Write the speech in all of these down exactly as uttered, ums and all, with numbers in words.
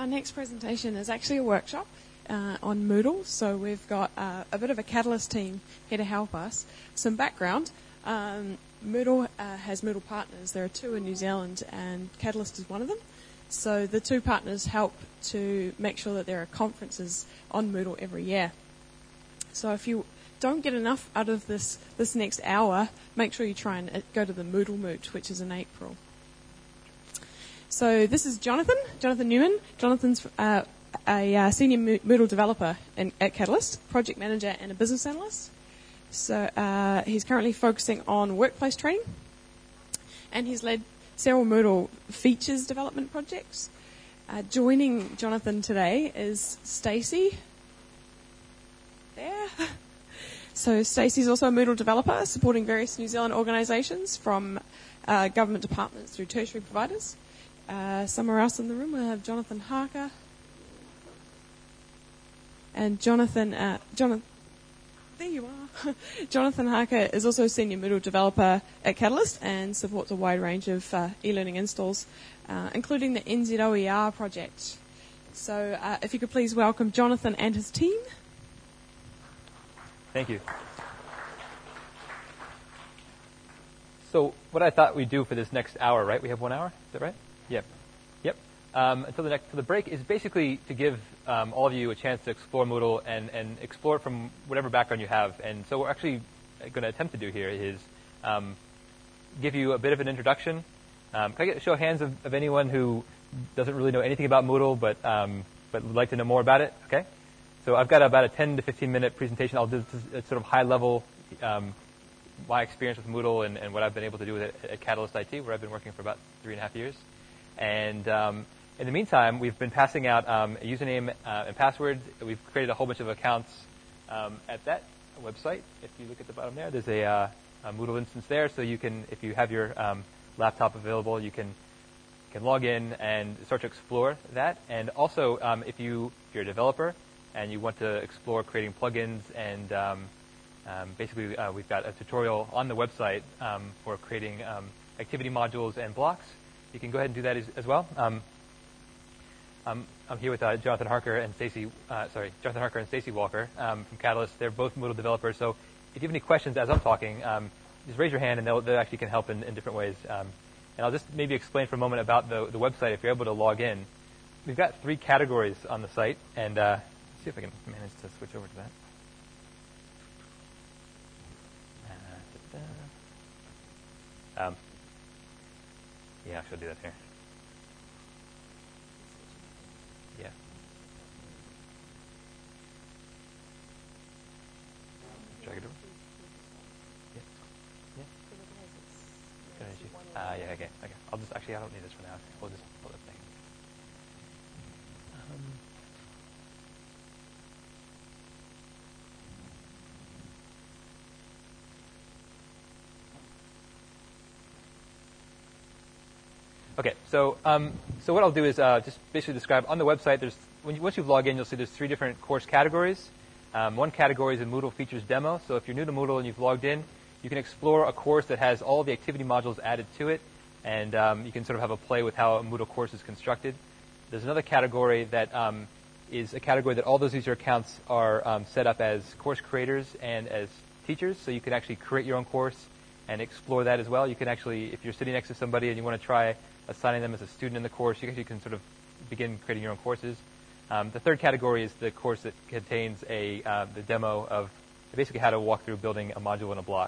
our next presentation is actually a workshop uh, on Moodle. So we've got uh, a bit of a Catalyst team here to help us. Some background. Um, Moodle uh, has Moodle partners. There are two in New Zealand, and Catalyst is one of them. So the two partners help to make sure that there are conferences on Moodle every year. So if you don't get enough out of this, this next hour, make sure you try and uh, go to the Moodle Moot, which is in April. So this is Jonathan, Jonathan Newman. Jonathan's uh, a uh, senior Moodle developer in, at Catalyst, project manager and a business analyst. So uh, he's currently focusing on workplace training, and he's led several Moodle features development projects. Uh, joining Jonathan today is Stacey. There. So Stacey's also a Moodle developer, supporting various New Zealand organisations from uh, government departments through tertiary providers. Uh, somewhere else in the room we'll have Jonathan Harker. And Jonathan, uh, Jonathan, there you are. Jonathan Harker is also a senior Moodle developer at Catalyst and supports a wide range of uh, e-learning installs, uh, including the N Z O E R project. So uh, if you could please welcome Jonathan and his team. Thank you. So what I thought we'd do for this next hour, right? We have one hour, is that right? Yep. Yep. Um, until the next, for the break is basically to give um, all of you a chance to explore Moodle and, and explore it from whatever background you have. And so what we're actually going to attempt to do here is um, give you a bit of an introduction. Um, can I get a show of hands of, of anyone who doesn't really know anything about Moodle but um, but would like to know more about it? Okay. So I've got about a ten to fifteen minute presentation. I'll do this sort of high level, um, my experience with Moodle and, and what I've been able to do with it at Catalyst I T, where I've been working for about three and a half years. And um, in the meantime, we've been passing out um, a username uh, and password. We've created a whole bunch of accounts um, at that website. If you look at the bottom there, there's a, uh, a Moodle instance there. So you can, if you have your um, laptop available, you can can log in and start to explore that. And also, um, if you if you're a developer and you want to explore creating plugins and um, um, basically uh, we've got a tutorial on the website um, for creating um, activity modules and blocks. You can go ahead and do that as, as well. Um, I'm, I'm here with uh, Jonathan Harker and Stacey. Uh, sorry, Jonathan Harker and Stacey Walker um, from Catalyst. They're both Moodle developers. So if you have any questions as I'm talking, um, just raise your hand, and they'll, they actually can help in, in different ways. Um, and I'll just maybe explain for a moment about the, the website. If you're able to log in, we've got three categories on the site, and uh, let's see if I can manage to switch over to that. Uh, um, Yeah, I should do that here. Yeah. Drag it over. Yeah. Yeah. Good idea. Ah, uh, yeah, okay, okay. I'll just, actually, I don't need this for now. We'll just pull that thing. Um, Okay, so um, so what I'll do is uh, just basically describe on the website. There's when you, once you log in, you'll see there's three different course categories. Um, one category is a Moodle features demo. So if you're new to Moodle and you've logged in, you can explore a course that has all the activity modules added to it, and um, you can sort of have a play with how a Moodle course is constructed. There's another category that um, is a category that all those user accounts are um, set up as course creators and as teachers. So you can actually create your own course and explore that as well. You can actually, if you're sitting next to somebody and you want to try assigning them as a student in the course, you actually can sort of begin creating your own courses. Um, the third category is the course that contains a uh, the demo of basically how to walk through building a module and a block.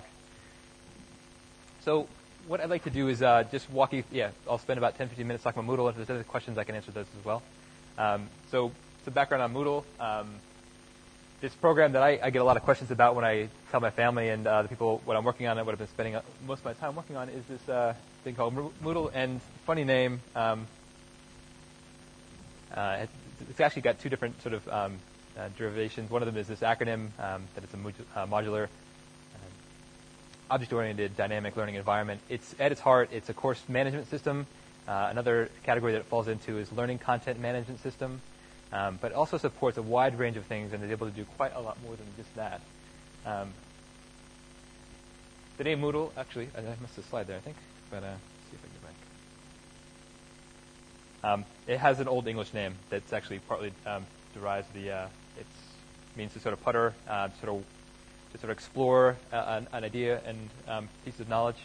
So what I'd like to do is uh, just walk you, yeah, I'll spend about ten, fifteen minutes talking about Moodle. If there's other questions, I can answer those as well. Um, so some background on Moodle. Um, this program that I, I get a lot of questions about when I tell my family and uh, the people what I'm working on and what I've been spending most of my time working on is this uh, thing called Moodle. And funny name, um, uh, it's actually got two different sort of um, uh, derivations. One of them is this acronym um, that it's a modu- uh, modular, uh, object-oriented dynamic learning environment. It's at its heart, it's a course management system. Uh, another category that it falls into is learning content management system. Um, but it also supports a wide range of things and is able to do quite a lot more than just that. Um, the name Moodle, actually, I missed a slide there, I think. But uh, let's see if I can get back. Um, it has an Old English name that's actually partly um, derives the. Uh, it means to sort of putter, uh, sort of to sort of explore uh, an, an idea and um, piece of knowledge.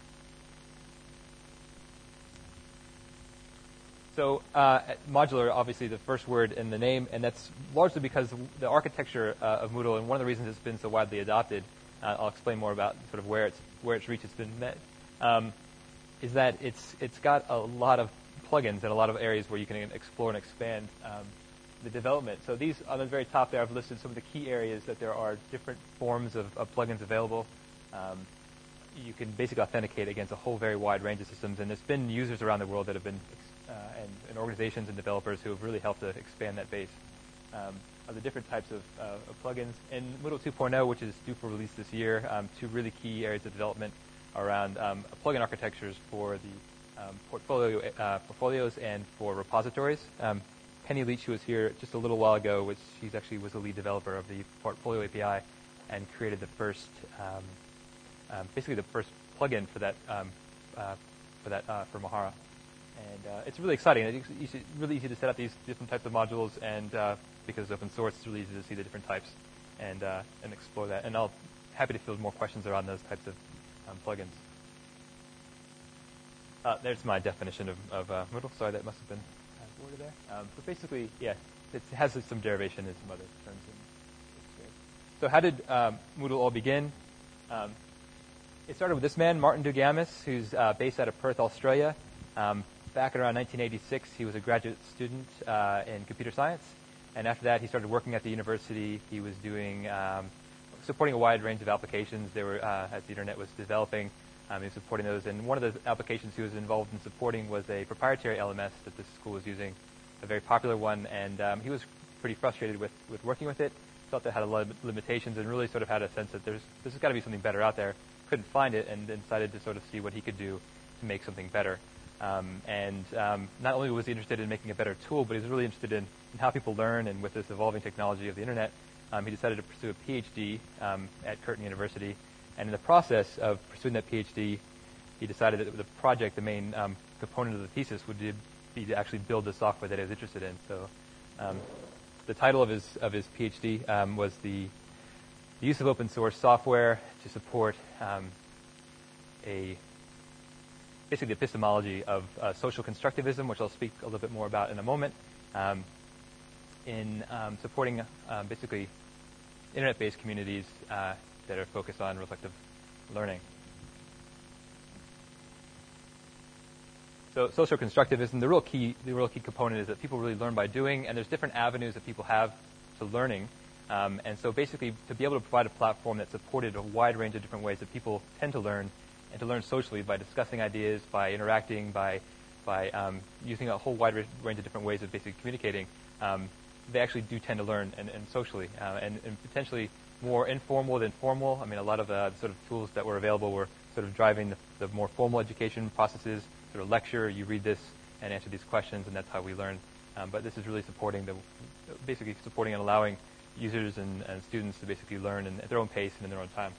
So uh, modular, obviously, the first word in the name, and that's largely because the architecture uh, of Moodle, and one of the reasons it's been so widely adopted, uh, I'll explain more about sort of where it's where its reach has been met, um, is that it's it's got a lot of plugins and a lot of areas where you can explore and expand um, the development. So these on the very top there, I've listed some of the key areas that there are different forms of, of plugins available. Um, you can basically authenticate against a whole very wide range of systems, and there's been users around the world that have been Uh, and, and organizations and developers who have really helped to expand that base um, of the different types of, uh, of plugins. In Moodle two point oh, which is due for release this year, um, two really key areas of development around um, plugin architectures for the um, portfolio uh, portfolios and for repositories. Um, Penny Leach, who was here just a little while ago, which she's actually was the lead developer of the portfolio A P I and created the first, um, um, basically the first plugin for that um, uh, for that uh, for Mahara. And uh, it's really exciting. It's really easy to set up these different types of modules, and uh, because it's open source, it's really easy to see the different types and uh, and explore that. And I'll happy to field more questions around those types of um, plugins. Uh, there's my definition of, of uh, Moodle. Sorry, that must have been uh, worded there. Um, but basically, yeah, it has some derivation in some other terms. So how did um, Moodle all begin? Um, it started with this man, Martin Dougamis, who's uh, based out of Perth, Australia. Um, Back around nineteen eighty-six, he was a graduate student uh, in computer science, and after that, he started working at the university. He was doing um, supporting a wide range of applications. There were uh, as the internet was developing, um, he was supporting those. And one of the applications he was involved in supporting was a proprietary L M S that this school was using, a very popular one. And um, he was pretty frustrated with, with working with it. Felt it had a lot of limitations, and really sort of had a sense that there's there's got to be something better out there. Couldn't find it, and decided to sort of see what he could do to make something better. Um, and um, not only was he interested in making a better tool, but he was really interested in, in how people learn. And with this evolving technology of the internet, um, he decided to pursue a PhD um, at Curtin University. And in the process of pursuing that PhD, he decided that the project, the main um, component of the thesis, would be to actually build the software that he was interested in. So um, the title of his of his PhD um, was the, the use of open source software to support um, a basically the epistemology of uh, social constructivism, which I'll speak a little bit more about in a moment, um, in um, supporting um, basically internet-based communities uh, that are focused on reflective learning. So social constructivism, the real key, the real key component is that people really learn by doing, and there's different avenues that people have to learning. Um, and so basically, to be able to provide a platform that supported a wide range of different ways that people tend to learn, and to learn socially by discussing ideas, by interacting, by by um, using a whole wide range of different ways of basically communicating, um, they actually do tend to learn and, and socially, uh, and, and potentially more informal than formal. I mean, a lot of the sort of tools that were available were sort of driving the, the more formal education processes, sort of lecture, you read this and answer these questions, and that's how we learn. Um, but this is really supporting the, basically supporting and allowing users and, and students to basically learn in, at their own pace and in their own time.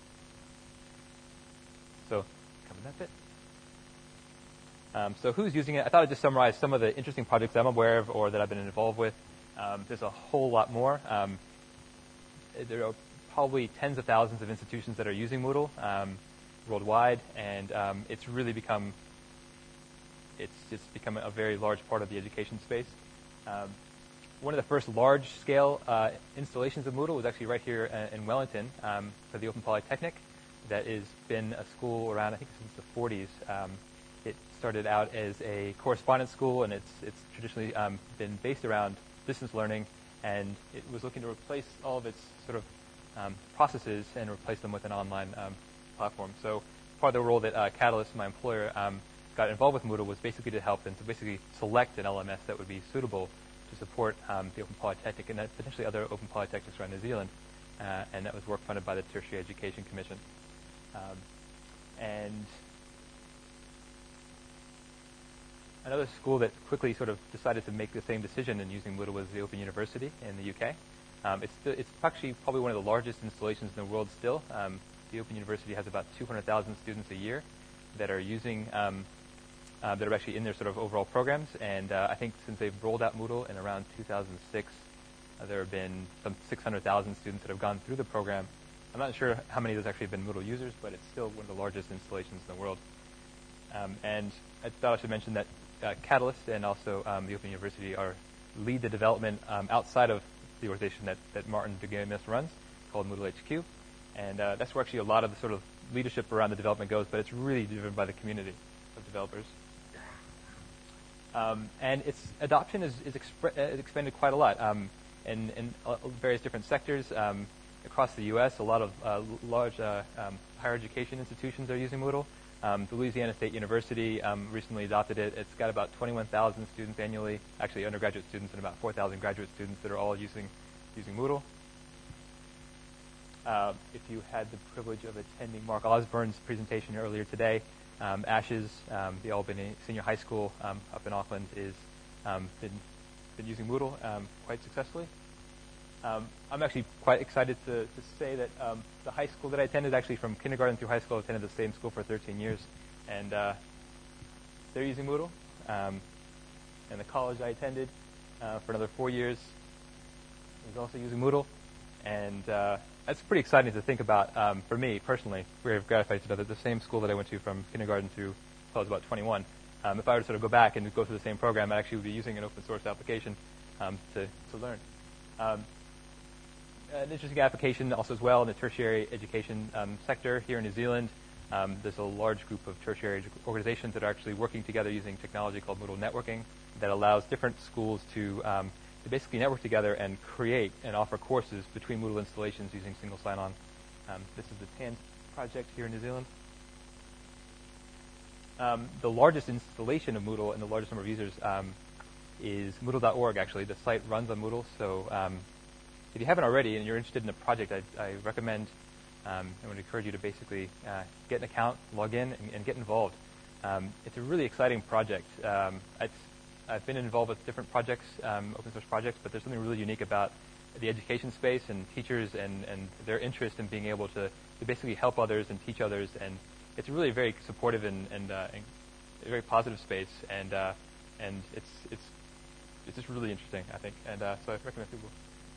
So, covered that bit. Um, so who's using it? I thought I'd just summarize some of the interesting projects I'm aware of or that I've been involved with. Um, there's a whole lot more. Um, there are probably tens of thousands of institutions that are using Moodle um, worldwide, and um, it's really become it's just become a very large part of the education space. Um, one of the first large-scale uh, installations of Moodle was actually right here in Wellington um, for the Open Polytechnic. That has been a school around, I think, since the forties. Um, it started out as a correspondence school, and it's it's traditionally um, been based around distance learning, and it was looking to replace all of its sort of um, processes and replace them with an online um, platform. So part of the role that uh, Catalyst, my employer, um, got involved with Moodle was basically to help and to basically select an L M S that would be suitable to support um, the Open Polytechnic and potentially other Open Polytechnics around New Zealand, uh, and that was work funded by the Tertiary Education Commission. Um, and another school that quickly sort of decided to make the same decision in using Moodle was the Open University in the U K. Um, it's, st- it's actually probably one of the largest installations in the world still. Um, the Open University has about two hundred thousand students a year that are using um, uh, that are actually in their sort of overall programs. And uh, I think since they've rolled out Moodle in around two thousand six, uh, there have been some six hundred thousand students that have gone through the program. I'm not sure how many of those actually have been Moodle users, but it's still one of the largest installations in the world. Um, and I thought I should mention that uh, Catalyst and also um, the Open University are lead the development um, outside of the organization that, that Martin Duguay-Smith runs, called Moodle H Q. And uh, that's where actually a lot of the sort of leadership around the development goes, but it's really driven by the community of developers. Um, and its adoption is, is, expre- uh, is expanded quite a lot um, in, in uh, various different sectors. Um, across the U S, a lot of uh, large uh, um, higher education institutions are using Moodle. Um, the Louisiana State University um, recently adopted it. It's got about twenty-one thousand students annually, actually undergraduate students and about four thousand graduate students that are all using, using Moodle. Uh, if you had the privilege of attending Mark Osborne's presentation earlier today, um, ASHES, um, the Albany Senior High School um, up in Auckland, is um, been, been using Moodle um, quite successfully. Um, I'm actually quite excited to, to say that um, the high school that I attended, actually from kindergarten through high school, I attended the same school for thirteen years, and uh, they're using Moodle. Um, and the college I attended uh, for another four years is also using Moodle, and uh, that's pretty exciting to think about um, for me personally. Very gratified to know that the same school that I went to from kindergarten through until I was about twenty-one, um, if I were to sort of go back and go through the same program, I actually would be using an open source application um, to, to learn. Um, An interesting application also as well in the tertiary education um, sector here in New Zealand. Um, there's a large group of tertiary organizations that are actually working together using technology called Moodle networking that allows different schools to, um, to basically network together and create and offer courses between Moodle installations using single sign-on. Um, this is the T A N project here in New Zealand. Um, the largest installation of Moodle and the largest number of users um, is Moodle dot org, actually. The site runs on Moodle, so um, if you haven't already and you're interested in a project, I, I recommend, um, I would encourage you to basically uh, get an account, log in, and, and get involved. Um, it's a really exciting project. Um, it's, I've been involved with different projects, um, open source projects, but there's something really unique about the education space and teachers and, and their interest in being able to, to basically help others and teach others. And it's really a very supportive and, and, uh, and a very positive space. And uh, and it's it's it's just really interesting, I think. And uh, so I recommend people.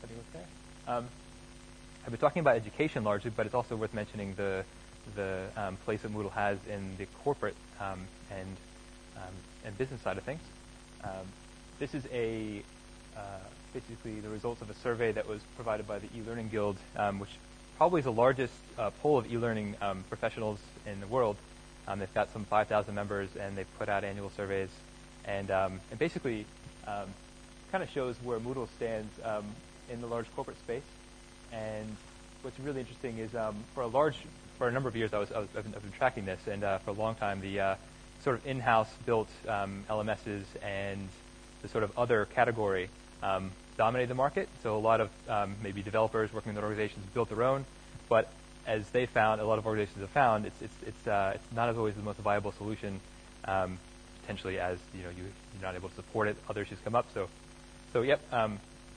Um, I've been talking about education largely, but it's also worth mentioning the the um, place that Moodle has in the corporate um, and um, and business side of things. Um, this is a uh, basically the results of a survey that was provided by the eLearning Guild, um, which probably is the largest uh, poll of e-learning um, professionals in the world. Um, they've got some five thousand members, and they put out annual surveys, and um, and basically um, kind of shows where Moodle stands Um, in the large corporate space. And what's really interesting is um, for a large, for a number of years, I was, I was I've, been, I've been tracking this, and uh, for a long time, the uh, sort of in-house built um, L M Ss and the sort of other category um, dominated the market. So a lot of um, maybe developers working in their organizations built their own, but as they found, a lot of organizations have found, it's it's it's, uh, it's not as always the most viable solution. Um, potentially, as you know, you, you're not able to support it, other issues come up. So, so yep. Um,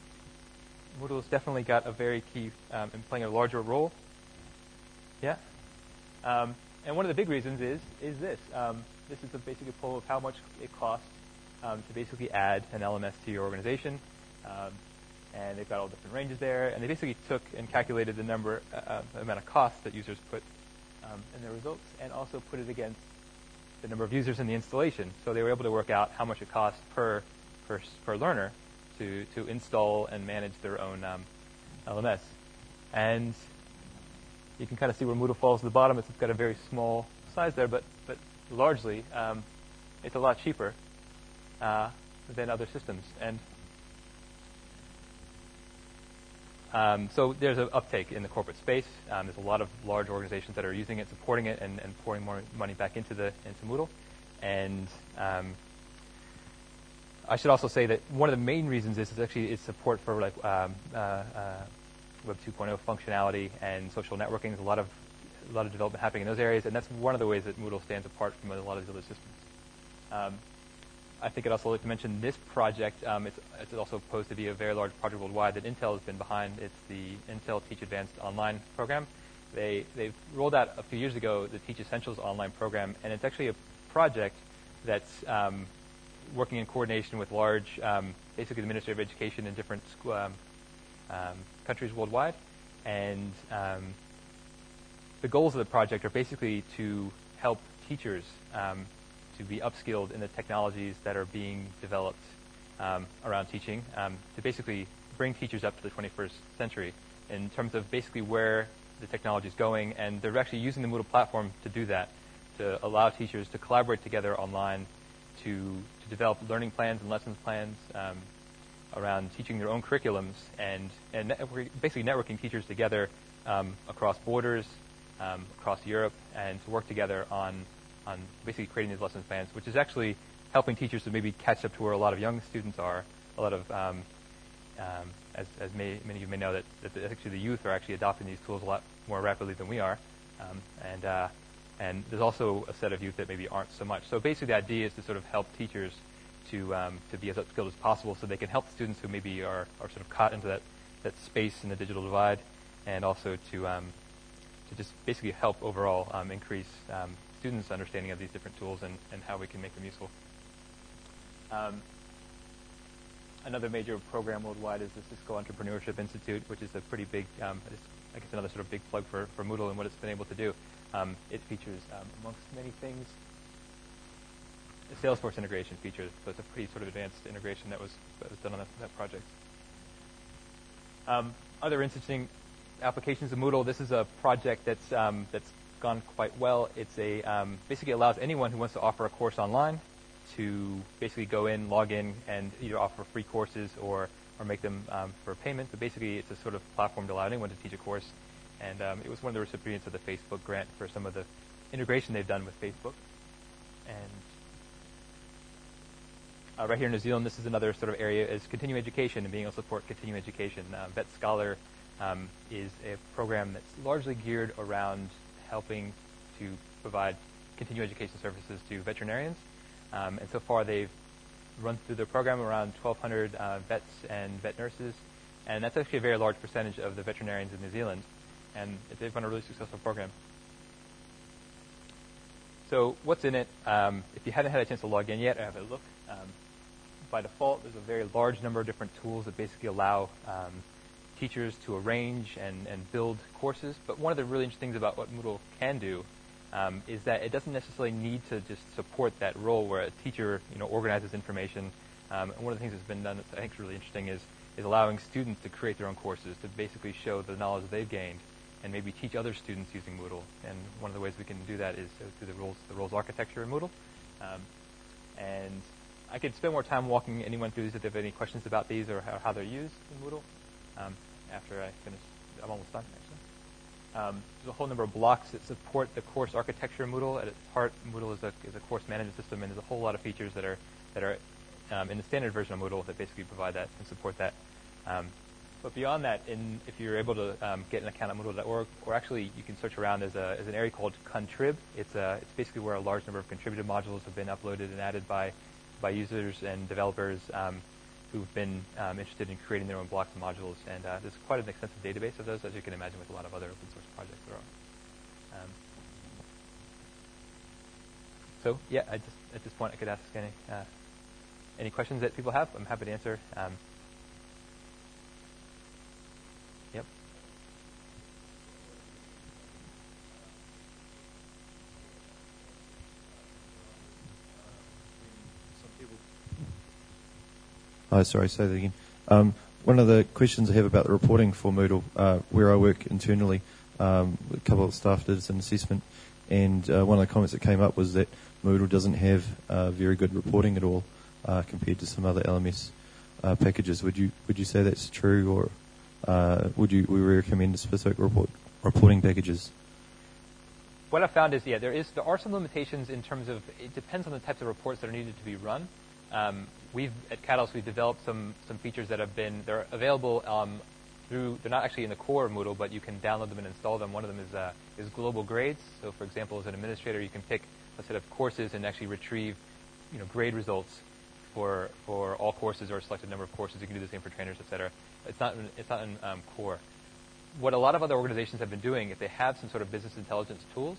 Moodle has definitely got a very key um, in playing a larger role. Yeah. Um, and one of the big reasons is is this. Um, this is a basic poll of how much it costs um, to basically add an L M S to your organization. Um, and they've got all different ranges there. And they basically took and calculated the number, uh, the amount of cost that users put um, in their results, and also put it against the number of users in the installation. So they were able to work out how much it costs per per, per learner to, to install and manage their own um, L M S. And you can kind of see where Moodle falls to the bottom. It's got a very small size there, but, but largely um, it's a lot cheaper uh, than other systems. And um, so there's an uptake in the corporate space. Um, there's a lot of large organizations that are using it, supporting it, and, and pouring more money back into the into Moodle. And um, I should also say that one of the main reasons is, is actually is support for like um, uh, uh, Web two point oh functionality and social networking. There's a lot of a lot of development happening in those areas, and that's one of the ways that Moodle stands apart from a lot of these other systems. Um, I think I'd also like to mention this project. Um, it's, it's also supposed to be a very large project worldwide that Intel has been behind. It's the Intel Teach Advanced Online program. They they've rolled out a few years ago the Teach Essentials online program, and it's actually a project that's um, working in coordination with large, um, basically the Ministry of Education in different school, um, um, countries worldwide. And um, the goals of the project are basically to help teachers um, to be upskilled in the technologies that are being developed um, around teaching, um, to basically bring teachers up to the twenty-first century in terms of basically where the technology is going. And they're actually using the Moodle platform to do that, to allow teachers to collaborate together online to, to develop learning plans and lessons plans um, around teaching their own curriculums and, and network, basically networking teachers together um, across borders, um, across Europe, and to work together on, on basically creating these lessons plans, which is actually helping teachers to maybe catch up to where a lot of young students are. A lot of, um, um, as, as may, many of you may know, that, that the, actually the youth are actually adopting these tools a lot more rapidly than we are. Um, and uh, and there's also a set of youth that maybe aren't so much. So basically the idea is to sort of help teachers to um, to be as upskilled as possible so they can help students who maybe are, are sort of caught into that, that space in the digital divide, and also to um, to just basically help overall um, increase um, students' understanding of these different tools and, and how we can make them useful. Um, another major program worldwide is the Cisco Entrepreneurship Institute, which is a pretty big, um, I guess another sort of big plug for, for Moodle and what it's been able to do. Um, it features, um, amongst many things, a Salesforce integration feature, so it's a pretty sort of advanced integration that was, that was done on that, that project. Um, other interesting applications of Moodle, this is a project that's, um, that's gone quite well. It's a, um, basically allows anyone who wants to offer a course online to basically go in, log in, and either offer free courses or, or make them um, for payment. But basically, it's a sort of platform to allow anyone to teach a course. And um, it was one of the recipients of the Facebook grant for some of the integration they've done with Facebook. And uh, right here in New Zealand, this is another sort of area is continuing education and being able to support continuing education. Uh, Vet Scholar um, is a program that's largely geared around helping to provide continuing education services to veterinarians. Um, and so far, they've run through their program around twelve hundred uh, vets and vet nurses, and that's actually a very large percentage of the veterinarians in New Zealand, and they've run a really successful program. So what's in it? Um, if you haven't had a chance to log in yet, or have a look, um, by default, there's a very large number of different tools that basically allow um, teachers to arrange and, and build courses. But one of the really interesting things about what Moodle can do Um, is that it doesn't necessarily need to just support that role where a teacher, you know, organizes information. Um, and one of the things that's been done that I think is really interesting is, is allowing students to create their own courses to basically show the knowledge that they've gained and maybe teach other students using Moodle. And one of the ways we can do that is through the roles, the roles architecture in Moodle. Um, and I could spend more time walking anyone through these if they have any questions about these or how, how they're used in Moodle um, after I finish. I'm almost done, actually. Um, there's a whole number of blocks that support the course architecture in Moodle. At its heart, Moodle is a, is a course management system, and there's a whole lot of features that are that are um, in the standard version of Moodle that basically provide that and support that. Um, but beyond that, in, if you're able to um, get an account at Moodle dot org, or actually you can search around, there's, a, there's an area called Contrib. It's, a, it's basically where a large number of contributed modules have been uploaded and added by, by users and developers um, who've been um, interested in creating their own blocks and modules. And uh, there's quite an extensive database of those, as you can imagine, with a lot of other open source projects there are. Um, so, yeah, I just, at this point, I could ask any uh, any questions that people have. I'm happy to answer. Um, yep. Oh, sorry, say that again. Um, one of the questions I have about the reporting for Moodle, uh, where I work internally, um, a couple of staff did an assessment, and uh, one of the comments that came up was that Moodle doesn't have uh, very good reporting at all uh, compared to some other L M S uh, packages. Would you would you say that's true, or uh, would you we recommend specific report, reporting packages? What I found is, yeah, there is there are some limitations in terms of it depends on the types of reports that are needed to be run. Um, we've at Catalyst we've developed some some features that have been they're available um, through they're not actually in the core of Moodle, but you can download them and install them. One of them is uh, is global grades. So, for example, as an administrator, you can pick a set of courses and actually retrieve you know grade results for for all courses or a selected number of courses. You can do the same for trainers, et cetera. It's not in, it's not in um, core. What a lot of other organizations have been doing, if they have some sort of business intelligence tools,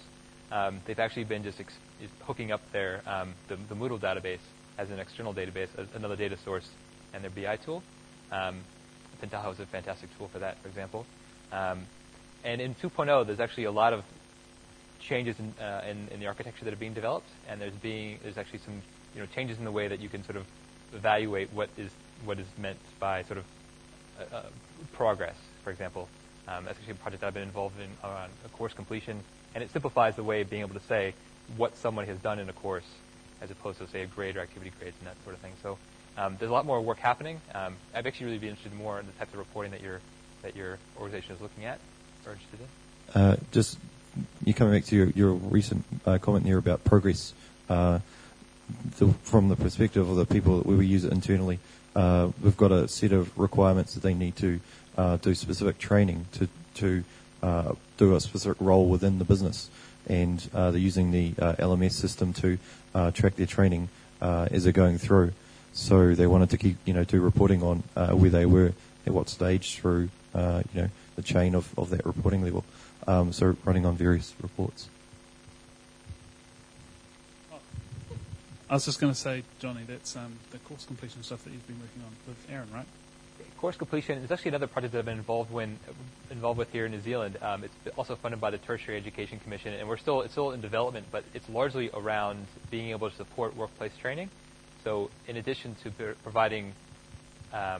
um, they've actually been just, ex- just hooking up their um, the, the Moodle database as an external database, as another data source, and their B I tool. Um, Pentaho is a fantastic tool for that, for example. Um, and in two point oh, there's actually a lot of changes in, uh, in, in the architecture that are being developed, and there's being there's actually some you know changes in the way that you can sort of evaluate what is what is meant by sort of uh, uh, progress, for example. Um, that's actually a project that I've been involved in around a course completion, and it simplifies the way of being able to say what someone has done in a course, as opposed to say a grade or activity grades and that sort of thing. So um, there's a lot more work happening. Um, I'd actually really be interested more in the types of reporting that your that your organization is looking at or interested in. Uh, just you coming back to your, your recent uh, comment there about progress. Uh, the, from the perspective of the people that we use it internally, uh, we've got a set of requirements that they need to uh, do specific training to to uh, do a specific role within the business, and uh, they're using the uh, L M S system to uh, track their training uh, as they're going through. So they wanted to keep, you know, do reporting on uh, where they were at what stage through, uh, you know, the chain of, of that reporting level. Um, so running on various reports. I was just going to say, Johnny, that's um, the course completion stuff that you've been working on with Aaron, right? Course completion is actually another project that I've been involved when involved with here in New Zealand. Um, it's also funded by the Tertiary Education Commission, and we're still it's still in development, but it's largely around being able to support workplace training. So, in addition to p- providing um,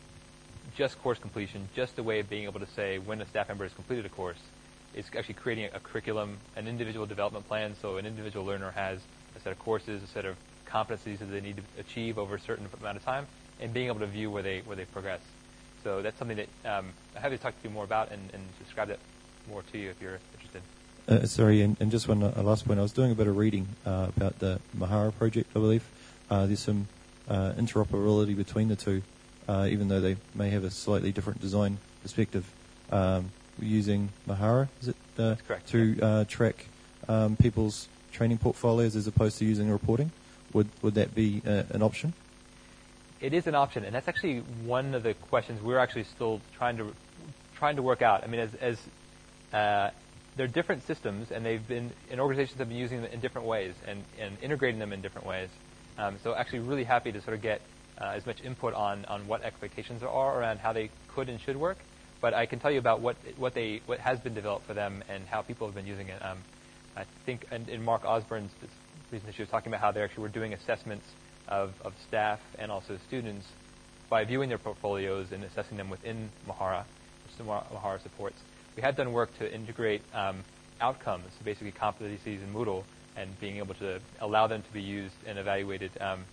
just course completion, just a way of being able to say when a staff member has completed a course, it's actually creating a, a curriculum, an individual development plan. So, an individual learner has a set of courses, a set of competencies that they need to achieve over a certain amount of time, and being able to view where they where they progress. So that's something that um, I have to talk to you more about and, and describe that more to you if you're interested. Uh, sorry, and, and just one uh, last point. I was doing a bit of reading uh, about the Mahara project, I believe. Uh, there's some uh, interoperability between the two, uh, even though they may have a slightly different design perspective. Um, we're using Mahara, is it? Uh, That's correct. To Yeah. uh, track um, people's training portfolios as opposed to using reporting. Would would that be uh, an option? It is an option, and that's actually one of the questions we're actually still trying to trying to work out. I mean, as, as uh, they're different systems, and they've been and organizations have been using them in different ways and, and integrating them in different ways. Um, so, actually, really happy to sort of get uh, as much input on, on what expectations there are around how they could and should work. But I can tell you about what what they what has been developed for them and how people have been using it. Um, I think in, in Mark Osborne's reason she was talking about how they actually were doing assessments Of, of staff and also students by viewing their portfolios and assessing them within Mahara, which the Mahara supports. We had done work to integrate um, outcomes, so basically competencies in Moodle, and being able to allow them to be used and evaluated um,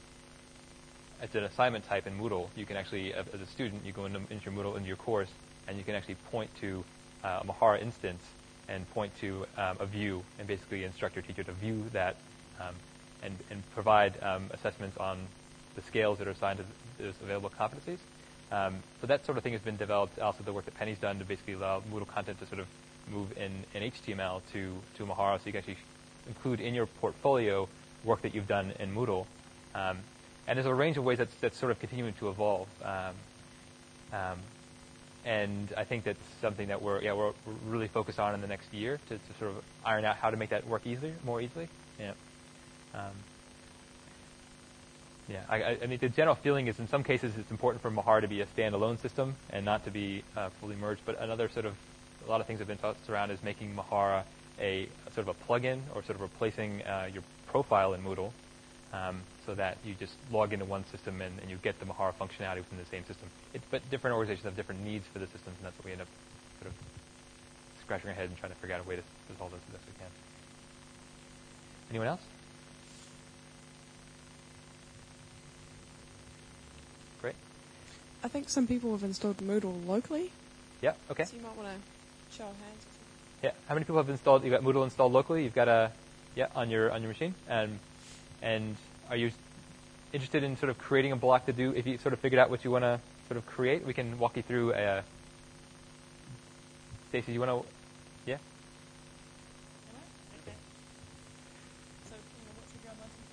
as an assignment type in Moodle. You can actually, as a student, you go into, into your Moodle, into your course, and you can actually point to uh, a Mahara instance and point to um, a view and basically instruct your teacher to view that um, And, and provide um, assessments on the scales that are assigned to those available competencies. Um, so that sort of thing has been developed. Also, the work that Penny's done to basically allow Moodle content to sort of move in, in H T M L to, to Mahara, so you can actually include in your portfolio work that you've done in Moodle. Um, and there's a range of ways that's, that's sort of continuing to evolve. Um, um, and I think that's something that we're yeah we're, we're really focused on in the next year to, to sort of iron out how to make that work easier, more easily. Yeah. Um, yeah, I, I mean, the general feeling is in some cases it's important for Mahara to be a standalone system and not to be uh, fully merged. But another sort of, a lot of things have been thought around is making Mahara a, a sort of a plug-in or sort of replacing uh, your profile in Moodle um, so that you just log into one system and, and you get the Mahara functionality within the same system. It, but different organizations have different needs for the systems, and that's what we end up sort of scratching our head and trying to figure out a way to resolve this as best we can. Anyone else? Great. I think some people have installed Moodle locally. Yeah, okay. So you might want to show of hands. Yeah, how many people have installed, you've got Moodle installed locally? You've got a, yeah, on your on your machine? And and are you interested in sort of creating a block to do, if you sort of figured out what you want to sort of create, we can walk you through a, Stacey, you want to, yeah? Okay. So, what's your ground license?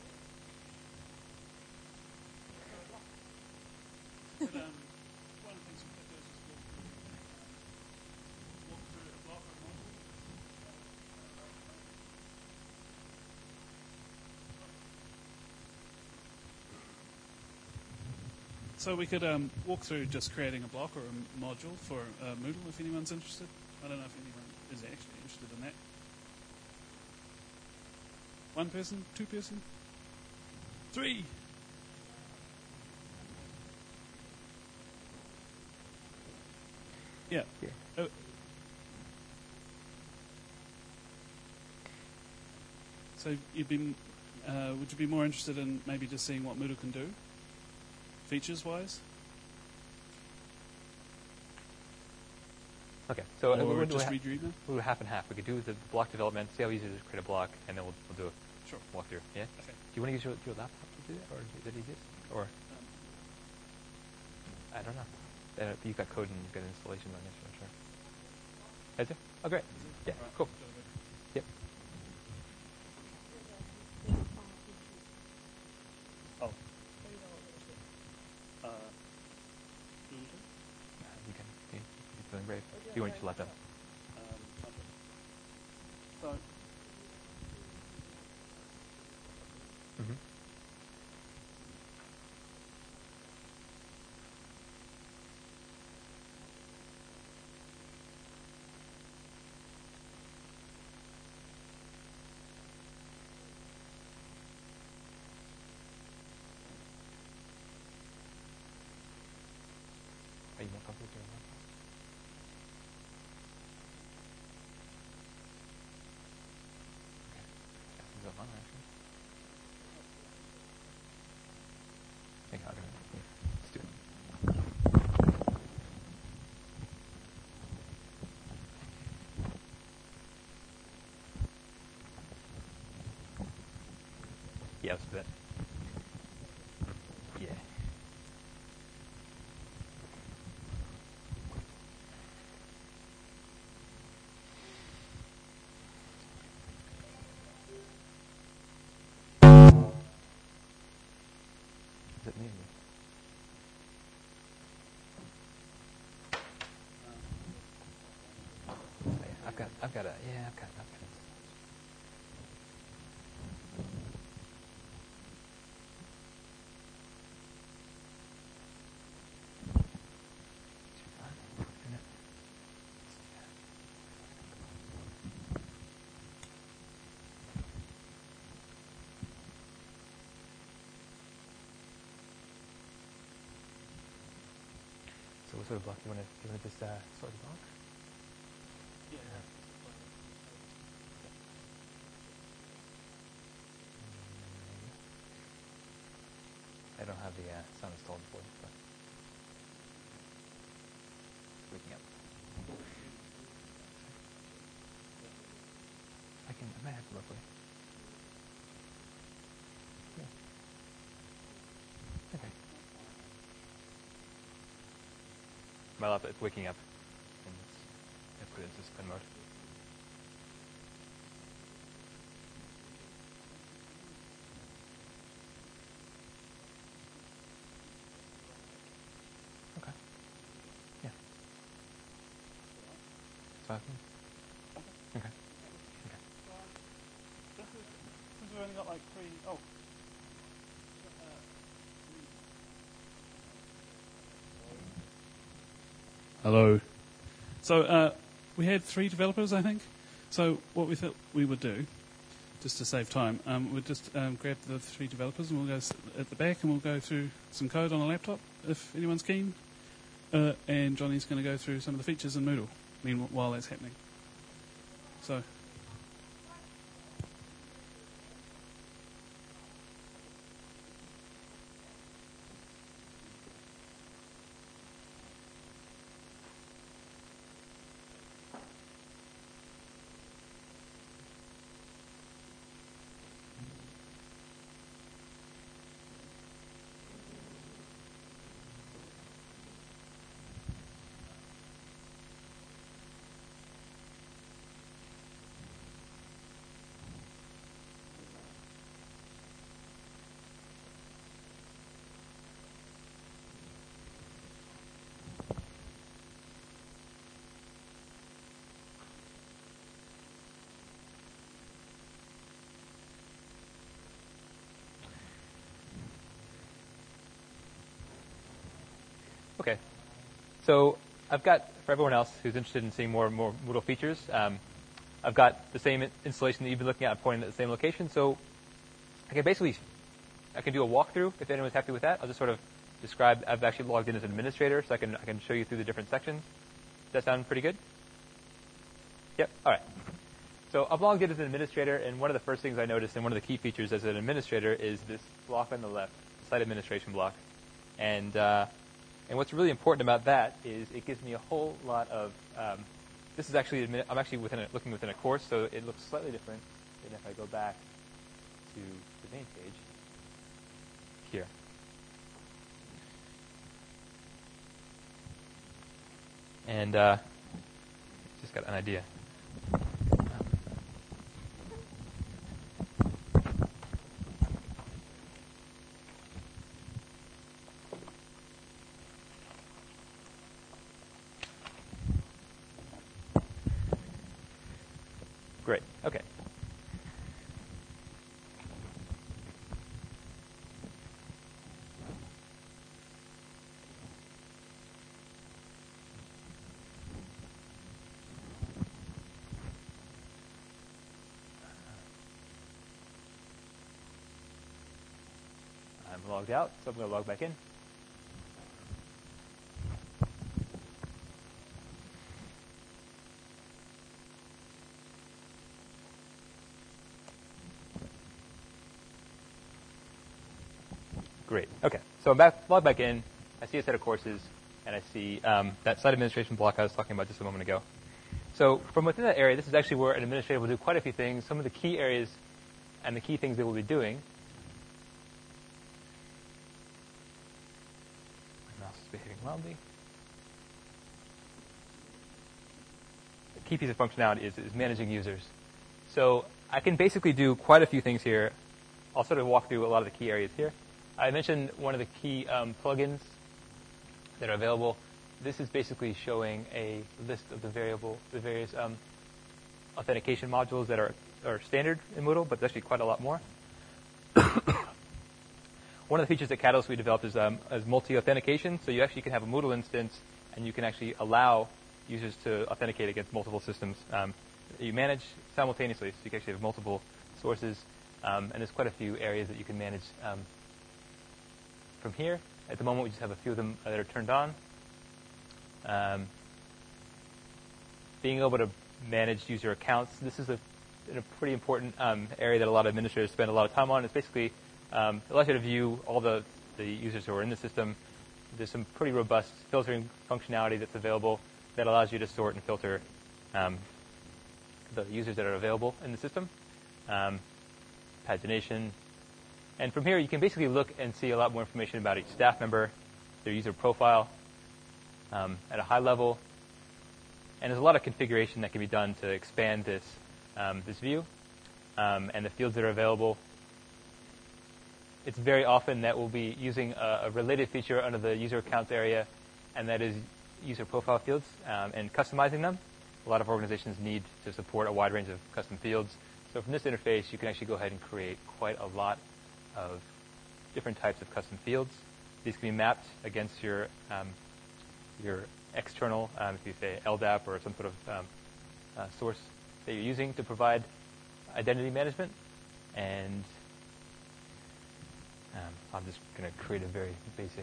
But, um, one of the things we could do is just walk through, walk through a block of Moodle. So we could um, walk through just creating a block or a module for uh, Moodle if anyone's interested. I don't know if anyone is actually interested in that. One person? Two person? Three! Yeah. Yeah. Oh. So you'd be, uh, would you be more interested in maybe just seeing what Moodle can do, features-wise? Okay, so uh, Or we'll, just we'll, read your email? we'll do half and half. We could do the block development, see how easy it is to create a block, and then we'll, we'll do a Sure. walkthrough. Yeah? Okay. Do you want to use your, your laptop to do that, or is that easiest? Or, Um, I don't know. Uh, you've got code and you've got installation on this, I'm not sure. Is there? Oh, great. Yeah, right. cool. Yep. Oh. Uh, You can, you, you're feeling brave. You want your laptop. Um, okay. So, Mm-hmm. Are you more comfortable with your laptop? Okay. Yeah, things are fun, actually. Okay, I'll do it. Yeah, let's do it. Yeah, let's do that. Yeah. Is it me? Oh, yeah, I've got, I've got a, yeah, I've got, I've got it. Should be fine, isn't it? So what sort of block do you want to, do you want to just uh, sort the block? yeah. I don't have the uh, sound installed for it, but waking up. I can, I might have to look away. Yeah. Okay. My laptop is waking up, and it's, I put it into spin mode. Okay. Yeah. Five minutes. Okay. Okay. Since we've only got like three, oh. Hello. So uh, we had three developers, I think. So what we thought we would do, just to save time, um, we'd just um, grab the three developers and we'll go s- at the back and we'll go through some code on a laptop, if anyone's keen. Uh, and Johnny's going to go through some of the features in Moodle meanwhile that's happening. So. Okay. So I've got, for everyone else who's interested in seeing more and more Moodle features, um, I've got the same installation that you've been looking at, pointing at the same location. So I can basically, I can do a walkthrough if anyone's happy with that. I'll just sort of describe. I've actually logged in as an administrator, so I can I can show you through the different sections. Does that sound pretty good? Yep. All right. So I've logged in as an administrator, and one of the first things I noticed, and one of the key features as an administrator, is this block on the left, site administration block. And uh, and what's really important about that is it gives me a whole lot of. Um, this is actually admi- I'm actually within a, looking within a course, so it looks slightly different than if I go back to the main page here. And uh, just got an idea. Great. Okay. I'm logged out, so I'm going to log back in. Great. Okay. So I'm back, logged back in. I see a set of courses, and I see um, that site administration block I was talking about just a moment ago. So from within that area, this is actually where an administrator will do quite a few things. Some of the key areas and the key things they will be doing. My mouse is behaving wildly. The key piece of functionality is, is managing users. So I can basically do quite a few things here. I'll sort of walk through a lot of the key areas here. I mentioned one of the key um, plugins that are available. This is basically showing a list of the variable, the various um, authentication modules that are, are standard in Moodle, but there's actually quite a lot more. One of the features that Catalyst we developed is, um, is multi-authentication. So you actually can have a Moodle instance, and you can actually allow users to authenticate against multiple systems um, that you manage simultaneously. So you can actually have multiple sources, um, and there's quite a few areas that you can manage um, from here. At the moment, we just have a few of them that are turned on. Um, being able to manage user accounts. This is a, a pretty important um, area that a lot of administrators spend a lot of time on. It's basically um, it allows you to view all the, the users who are in the system. There's some pretty robust filtering functionality that's available that allows you to sort and filter um, the users that are available in the system. Um, pagination. And from here, you can basically look and see a lot more information about each staff member, their user profile um, at a high level. And there's a lot of configuration that can be done to expand this um, this view um, and the fields that are available. It's very often that we'll be using a, a related feature under the user accounts area, and that is user profile fields um, and customizing them. A lot of organizations need to support a wide range of custom fields. So from this interface, you can actually go ahead and create quite a lot of different types of custom fields. These can be mapped against your um, your external, um, if you say L D A P or some sort of um, uh, source that you're using to provide identity management. And um, I'm just going to create a very basic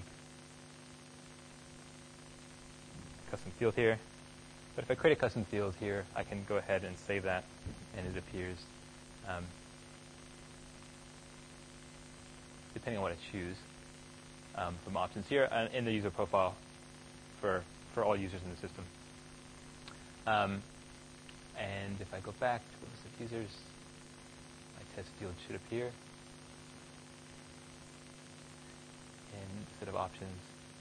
custom field here. But if I create a custom field here, I can go ahead and save that, and it appears. Um, depending on what I choose um, from options here uh, in the user profile for for all users in the system. Um, and if I go back to the list of users, my test field should appear. And set of options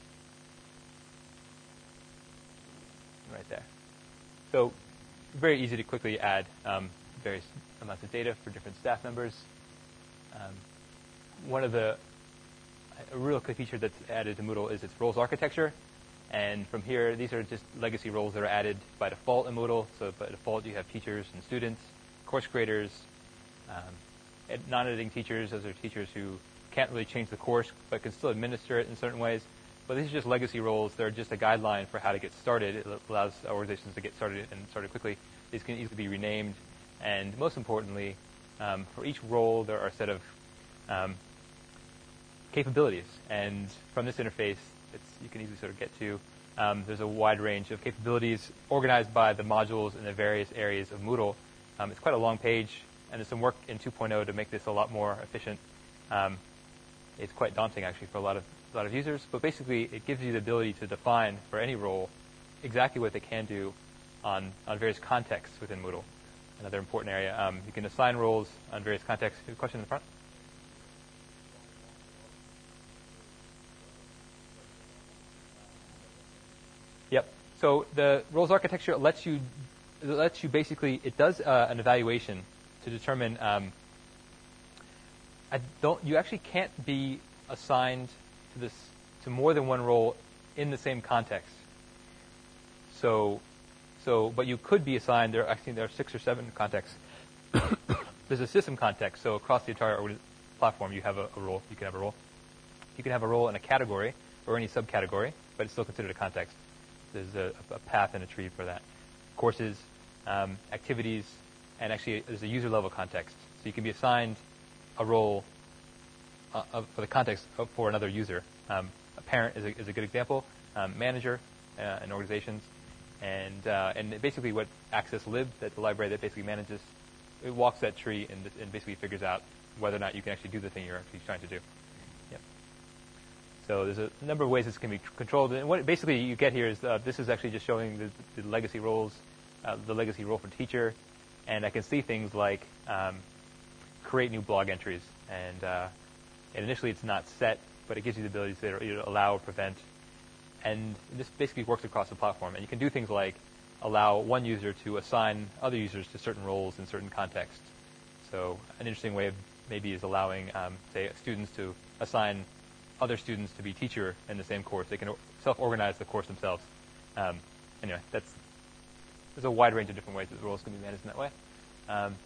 right there. So very easy to quickly add um, various amounts of data for different staff members. Um, One of the a real good feature that's added to Moodle is its roles architecture. And from here, these are just legacy roles that are added by default in Moodle. So by default, you have teachers and students, course creators, um, non-editing teachers. Those are teachers who can't really change the course, but can still administer it in certain ways. But these are just legacy roles. They're just a guideline for how to get started. It allows organizations to get started and started quickly. These can easily be renamed. And most importantly, um, for each role, there are a set of um, capabilities. And from this interface, it's, you can easily sort of get to, um, there's a wide range of capabilities organized by the modules in the various areas of Moodle. Um, it's quite a long page, and there's some work in two point oh to make this a lot more efficient. Um, it's quite daunting, actually, for a lot of a lot of users. But basically, it gives you the ability to define for any role exactly what they can do on, on various contexts within Moodle. Another important area. Um, you can assign roles on various contexts. You have a question in the front? Yep. So the roles architecture lets you it lets you basically it does uh, an evaluation to determine. Um, I don't. You actually can't be assigned to this to more than one role in the same context. So, so, but you could be assigned. There, I think there are six or seven contexts. There's a system context. So across the entire platform, you have a, a role. You can have a role. You can have a role in a category or any subcategory, but it's still considered a context. There's a, a path and a tree for that. Courses, um, activities, and actually there's a user level context. So you can be assigned a role uh, of, for the context of, for another user. Um, a parent is a, is a good example. Um, manager uh, in organizations, and uh, and basically what Access Lib, that the library that basically manages, it walks that tree and, and basically figures out whether or not you can actually do the thing you're actually trying to do. Yep. So there's a number of ways this can be controlled. And what basically you get here is uh, this is actually just showing the, the legacy roles, uh, the legacy role for teacher, and I can see things like um, create new blog entries. And, uh, and initially it's not set, but it gives you the ability to either allow or prevent. And this basically works across the platform. And you can do things like allow one user to assign other users to certain roles in certain contexts. So an interesting way of maybe is allowing, um, say, students to assign other students to be teacher in the same course. They can self-organize the course themselves. Um, anyway, that's there's a wide range of different ways that the roles can be managed in that way. Um,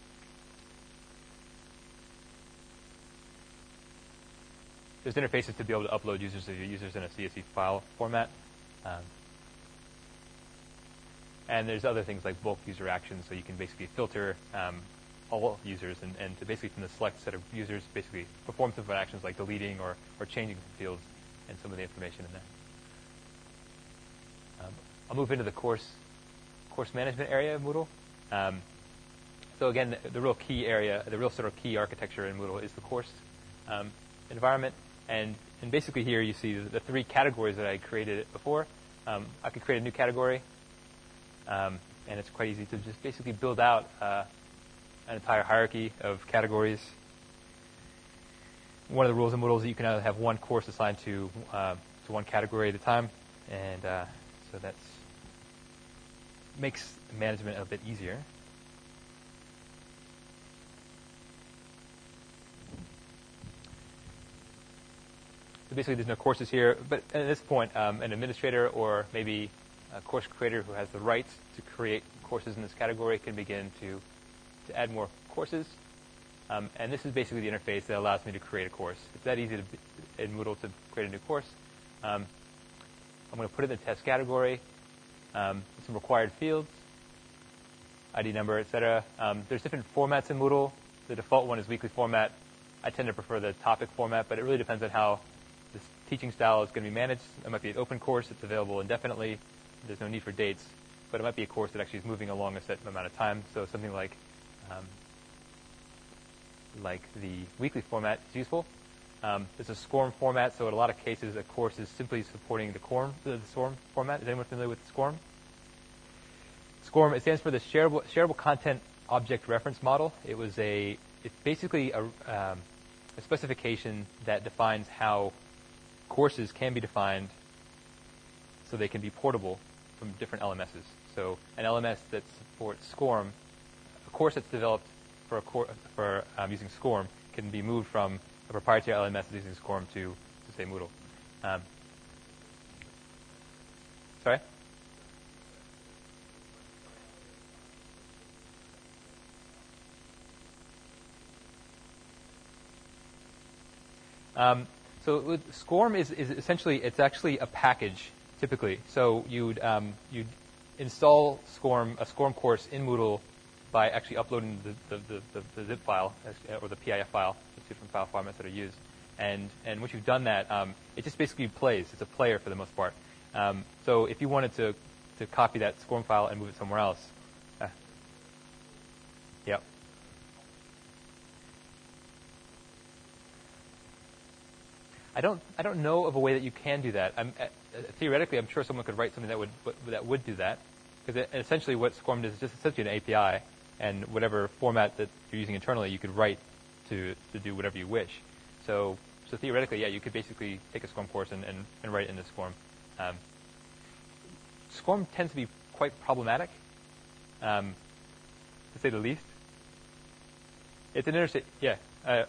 There's interfaces to be able to upload users of your users in a C S V file format. Um, and there's other things like bulk user actions, so you can basically filter um, all users and, and to basically from the select set of users basically perform some actions like deleting or, or changing some fields and some of the information in there. Um, I'll move into the course course management area of Moodle. Um, so again, the, the real key area, the real sort of key architecture in Moodle is the course um, environment. And, and basically here you see the, the three categories that I created before. Um, I could create a new category, um, and it's quite easy to just basically build out uh, an entire hierarchy of categories. One of the rules in Moodle is that you can either have one course assigned to uh, to one category at a time, and uh, so that makes management a bit easier. So basically, there's no courses here, but at this point, um, an administrator or maybe a course creator who has the rights to create courses in this category can begin to, to add more courses. Um, and this is basically the interface that allows me to create a course. It's that easy to be, in Moodle to create a new course. Um, I'm going to put it in the test category, um, some required fields, I D number, et cetera. Um, there's different formats in Moodle. The default one is weekly format. I tend to prefer the topic format, but it really depends on how this teaching style is going to be managed. It might be an open course that's available indefinitely. There's no need for dates, but it might be a course that actually is moving along a certain amount of time. So something like um, like the weekly format is useful. Um, there's a SCORM format, so in a lot of cases, a course is simply supporting the SCORM, the SCORM format. Is anyone familiar with SCORM? SCORM, it stands for the Shareable, Shareable Content Object Reference Model. It was a, it's basically a, um, a specification that defines how courses can be defined so they can be portable from different L M Ss. So an L M S that supports SCORM, a course that's developed for a cor- for um, using SCORM can be moved from a proprietary L M S using SCORM to, to say Moodle. Um, sorry? Um, So with SCORM is, is essentially, it's actually a package, typically. So you'd, um, you'd install SCORM, a SCORM course in Moodle by actually uploading the, the, the, the zip file, or the P I F file, the two different file formats that are used. And, and once you've done that, um, it just basically plays. It's a player for the most part. Um, so if you wanted to, to copy that SCORM file and move it somewhere else, uh, yep. I don't, I don't know of a way that you can do that. I'm, uh, theoretically, I'm sure someone could write something that would, that would do that. Because essentially what SCORM does is just essentially an A P I, and whatever format that you're using internally, you could write to, to do whatever you wish. So, so theoretically, yeah, you could basically take a SCORM course and, and, and write it into SCORM. Um, SCORM tends to be quite problematic, um, to say the least. It's an interesting, yeah. Uh,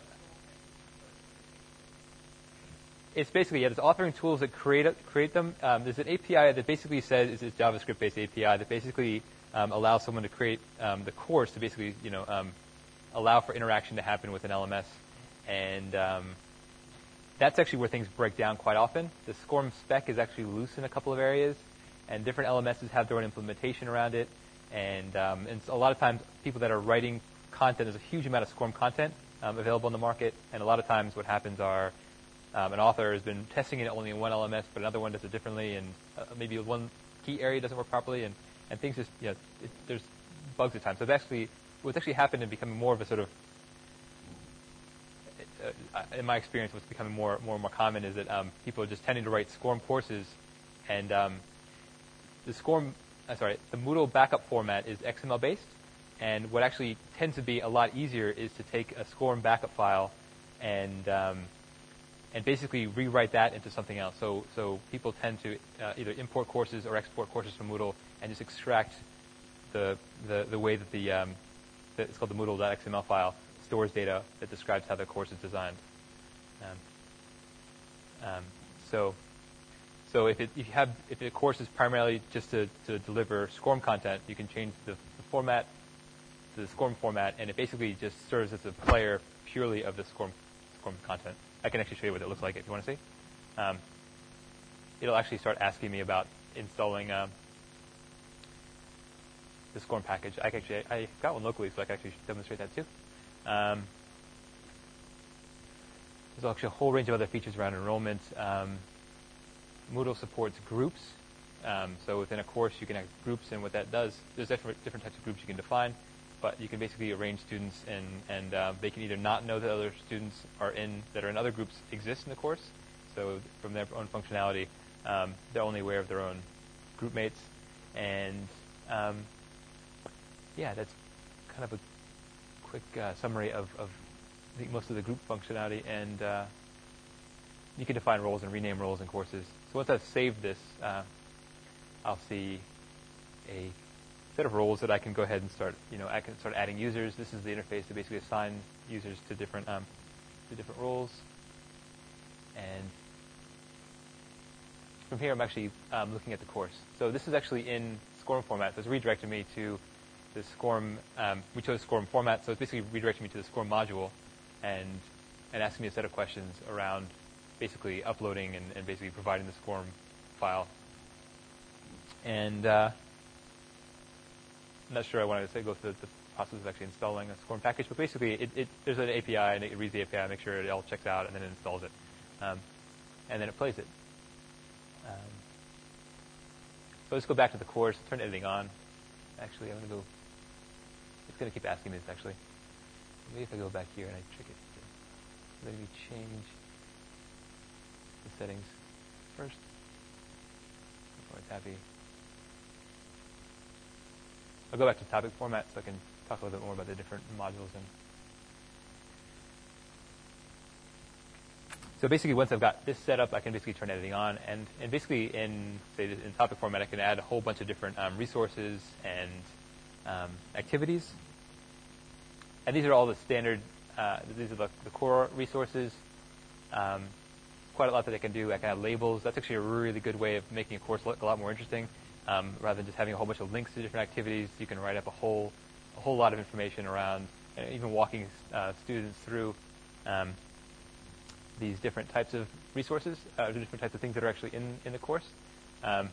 It's basically, yeah, there's authoring tools that create it, create them. Um, there's an A P I that basically says it's a JavaScript-based A P I that basically um, allows someone to create um, the course to basically, you know, um, allow for interaction to happen with an L M S. And um, that's actually where things break down quite often. The SCORM spec is actually loose in a couple of areas, and different L M Ss have their own implementation around it. And, um, and a lot of times, people that are writing content, there's a huge amount of SCORM content um, available in the market, and a lot of times what happens are Um, an author has been testing it only in one L M S, but another one does it differently, and uh, maybe one key area doesn't work properly, and, and things just, you know, it, there's bugs at times. So it's actually, what's actually happened and becoming more of a sort of, uh, in my experience, what's becoming more, more and more common is that um, people are just tending to write SCORM courses, and um, the SCORM, uh, sorry, the Moodle backup format is X M L based, and what actually tends to be a lot easier is to take a SCORM backup file and um, and basically rewrite that into something else. So, so people tend to uh, either import courses or export courses from Moodle and just extract the the, the way that the, um, the it's called the Moodle.xml file stores data that describes how the course is designed. Um, um, so, so if it if you have if the course is primarily just to, to deliver SCORM content, you can change the, the format to the SCORM format, and it basically just serves as a player purely of the SCORM SCORM content. I can actually show you what it looks like if you want to see. Um, it'll actually start asking me about installing um, the SCORM package. I actually I got one locally, so I can actually demonstrate that too. Um, there's actually a whole range of other features around enrollment. Um, Moodle supports groups. Um, so within a course, you can have groups, and what that does, there's different, different types of groups you can define. But you can basically arrange students, and, and uh, they can either not know that other students are in that are in other groups exist in the course. So from their own functionality, um, they're only aware of their own group mates. And um, yeah, that's kind of a quick uh, summary of, of I think most of the group functionality. And uh, you can define roles and rename roles in courses. So once I've saved this, uh, I'll see a set of roles that I can go ahead and start, you know, I can start adding users. This is the interface to basically assign users to different um, to different roles. And from here, I'm actually um, looking at the course. So this is actually in SCORM format. So it's redirecting me to the SCORM. Um, we chose SCORM format, so it's basically redirecting me to the SCORM module, and and asking me a set of questions around basically uploading and, and basically providing the SCORM file. And uh, I'm not sure I wanted to say go through the, the process of actually installing a SCORM package, but basically it, it, there's an A P I, and it reads the A P I, make sure it all checks out, and then it installs it. Um, and then it plays it. Um, so let's go back to the course, turn editing on. Actually, I'm going to go, it's going to keep asking me this actually. Maybe if I go back here and I trick it, let me change the settings first before it's happy. I'll go back to topic format so I can talk a little bit more about the different modules. And so basically, once I've got this set up, I can basically turn editing on. And, and basically, in say in topic format, I can add a whole bunch of different um, resources and um, activities. And these are all the standard, uh, these are the, the core resources. Um, quite a lot that I can do. I can add labels. That's actually a really good way of making a course look a lot more interesting. Um, rather than just having a whole bunch of links to different activities, you can write up a whole, a whole lot of information around, and even walking uh, students through um, these different types of resources, uh, different types of things that are actually in, in the course. Um,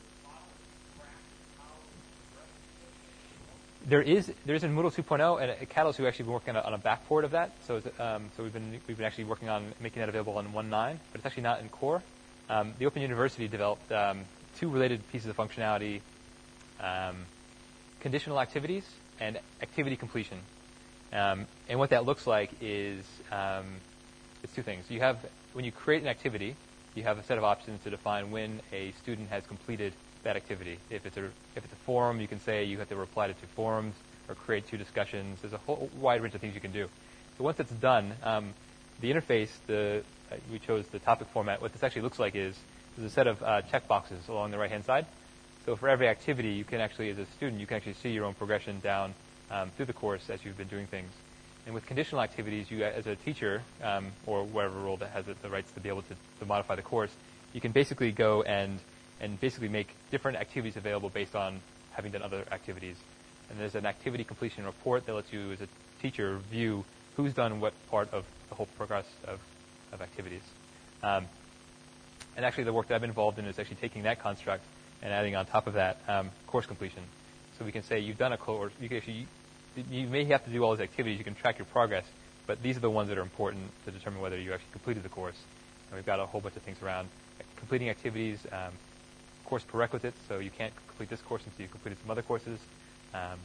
There is there is in Moodle two point oh, and at Catalyst we've actually been working on a, on a backport of that. So it's, um, so we've been we've been actually working on making that available on one point nine, but it's actually not in core. Um, the Open University developed um, two related pieces of functionality: um, conditional activities and activity completion. Um, and what that looks like is um, it's two things. You have when you create an activity, you have a set of options to define when a student has completed that activity. If it's a if it's a forum, you can say you have to reply to two forums or create two discussions. There's a whole wide range of things you can do. So once it's done, um, the interface, the uh, we chose the topic format. What this actually looks like is there's a set of uh, checkboxes along the right-hand side. So for every activity, you can actually, as a student, you can actually see your own progression down um, through the course as you've been doing things. And with conditional activities, you as a teacher um, or whatever role that has the, the rights to be able to, to modify the course, you can basically go and and basically make different activities available based on having done other activities. And there's an activity completion report that lets you, as a teacher, view who's done what part of the whole progress of, of activities. Um, and actually the work that I've been involved in is actually taking that construct and adding on top of that um, course completion. So we can say you've done a course, you can actually, you may have to do all these activities, you can track your progress, but these are the ones that are important to determine whether you actually completed the course. And we've got a whole bunch of things around completing activities, um, course prerequisites, so you can't complete this course until you've completed some other courses. Um,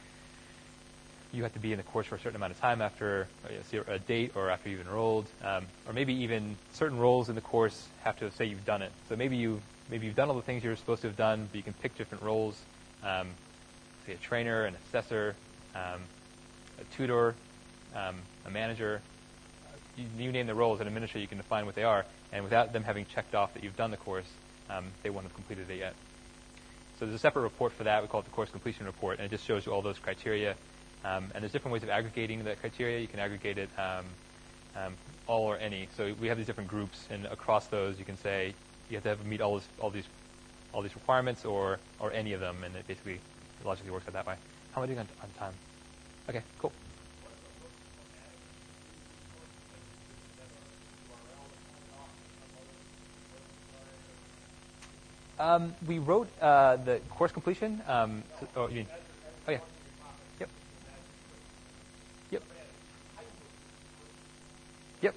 you have to be in the course for a certain amount of time after you know, a date or after you've enrolled, um, or maybe even certain roles in the course have to say you've done it. So maybe you maybe you've done all the things you're supposed to have done, but you can pick different roles, um, say a trainer, an assessor, um, a tutor, um, a manager. You, you name the roles, and administrator you can define what they are, and without them having checked off that you've done the course, Um, they won't have completed it yet. So there's a separate report for that. We call it the course completion report, and it just shows you all those criteria. Um, and there's different ways of aggregating that criteria. You can aggregate it um, um, all or any. So we have these different groups, and across those you can say you have to have meet all, this, all these all these requirements or or any of them, and it basically logically works out that way. How am I doing on, on time? Okay, cool. Um, we wrote uh, the course completion. Um, so, oh, you mean? Oh, yeah. Yep. Yep. Yep.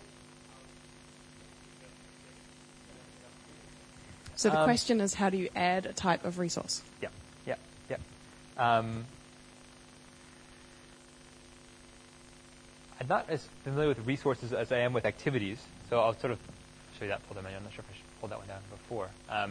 So the Um, question is, how do you add a type of resource? Yeah. Yeah. Yeah. Um, I'm not as familiar with resources as I am with activities, so I'll sort of show you that folder menu. I'm not sure if I should pull that one down before. Um,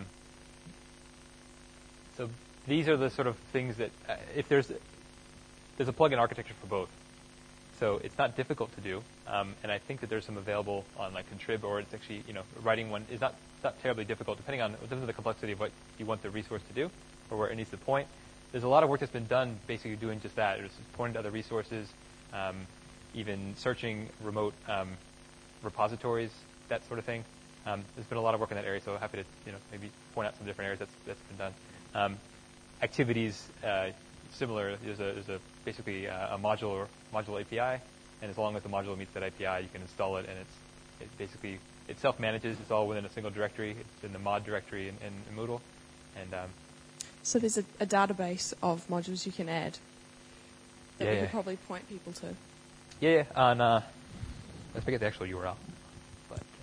So these are the sort of things that, uh, if there's there's a plugin architecture for both, so it's not difficult to do, um, and I think that there's some available on like Contrib, or it's actually you know writing one is not not terribly difficult depending on depending on the complexity of what you want the resource to do or where it needs to point. There's a lot of work that's been done basically doing just that. It's pointing to other resources, um, even searching remote um, repositories, that sort of thing. Um, there's been a lot of work in that area, so happy to you know maybe point out some different areas that's that's been done. Um, activities, uh, similar. There's a, there's a basically uh, a module module A P I, and as long as the module meets that A P I, you can install it, and it's it basically it self-manages. It's all within a single directory. It's in the mod directory in, in, in Moodle, and um, So there's a, a database of modules you can add that Yeah, we yeah. could probably point people to. yeah, yeah. On uh, let's forget the actual U R L, but uh,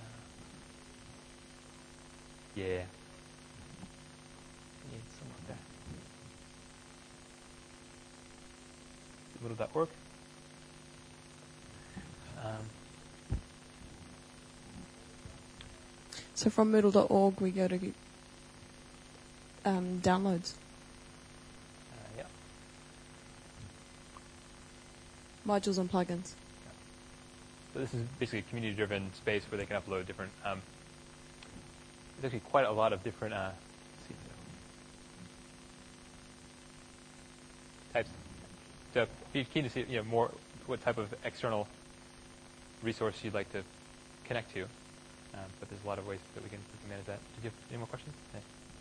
yeah. Need somewhere there. Moodle dot org. Um, So from Moodle dot org, we go to um, downloads, uh, yeah. modules and plugins. So this is basically a community-driven space where they can upload different. Um, there's actually quite a lot of different uh, let's see, types. So if you're keen to see, you know, more what type of external resource you'd like to connect to, um, but there's a lot of ways that we can, we can manage that. Did you have any more questions? Yeah.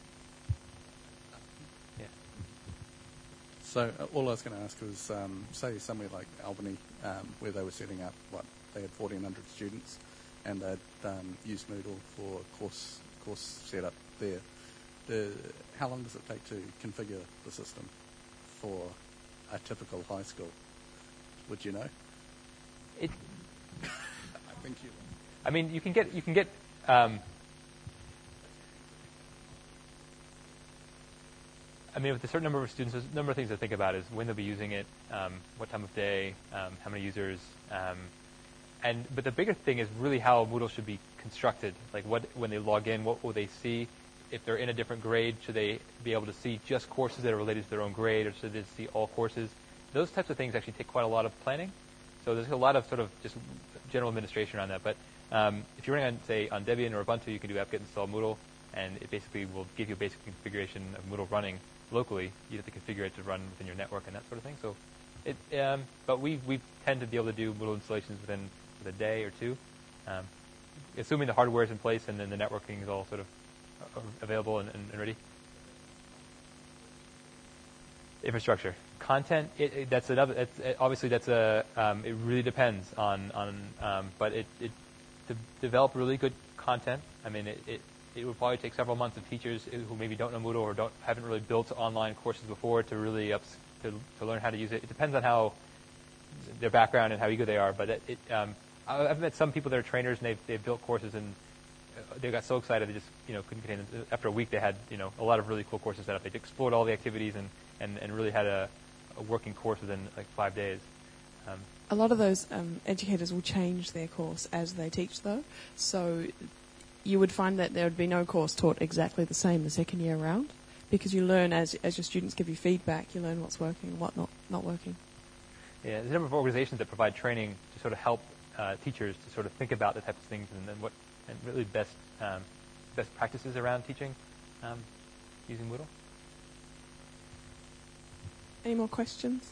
yeah. So uh, all I was going to ask was, um, say somewhere like Albany, um, where they were setting up, what, they had fourteen hundred students. and they'd um, use Moodle for course course setup there. The, how long does it take to configure the system for a typical high school? Would you know? It, I think you. I mean, you can get you can get. Um, I mean, with a certain number of students, there's a number of things to think about is when they'll be using it, um, what time of day, um, how many users, um, and but the bigger thing is really how Moodle should be constructed. Like, what when they log in, what will they see? If they're in a different grade, should they be able to see just courses that are related to their own grade, or should they see all courses? Those types of things actually take quite a lot of planning. So there's a lot of sort of just general administration around that. But um, if you're running on, say, on Debian or Ubuntu, you can do apt-get install Moodle, and it basically will give you a basic configuration of Moodle running locally. You have to configure it to run within your network and that sort of thing. So, it, um, but we we tend to be able to do Moodle installations within, within a day or two, um, assuming the hardware is in place and then the networking is all sort of available and, and, and ready. Infrastructure, content. It, it, that's another. It's, it, obviously, that's a. Um, it really depends on on. Um, but it, it to develop really good content. I mean, it, it it would probably take several months of teachers who maybe don't know Moodle or don't haven't really built online courses before to really ups, to to learn how to use it. It depends on how their background and how eager they are. But it, it um, I've met some people that are trainers and they've they've built courses and they got so excited they just you know couldn't contain them. After a week they had you know a lot of really cool courses set up. They explored all the activities and, and, and really had a, a working course within like five days. Um, a lot of those um, educators will change their course as they teach though. So you would find that there would be no course taught exactly the same the second year around because you learn as as your students give you feedback, you learn what's working and what not, not working. Yeah, there's a number of organizations that provide training to sort of help uh, teachers to sort of think about the types of things and then what and really best um, best practices around teaching um, using Moodle. Any more questions?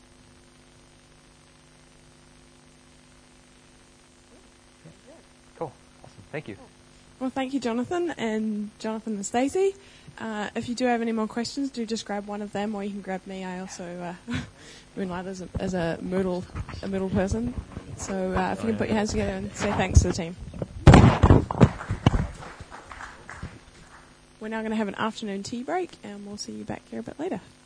Yeah. Cool. Awesome. Thank you. Well, thank you, Jonathan, and Jonathan and Stacey. Uh, if you do have any more questions, do just grab one of them, or you can grab me. I also uh, moonlight as a, as a Moodle a Moodle person. So uh, if you can put your hands together and say thanks to the team. We're now going to have an afternoon tea break, and we'll see you back here a bit later.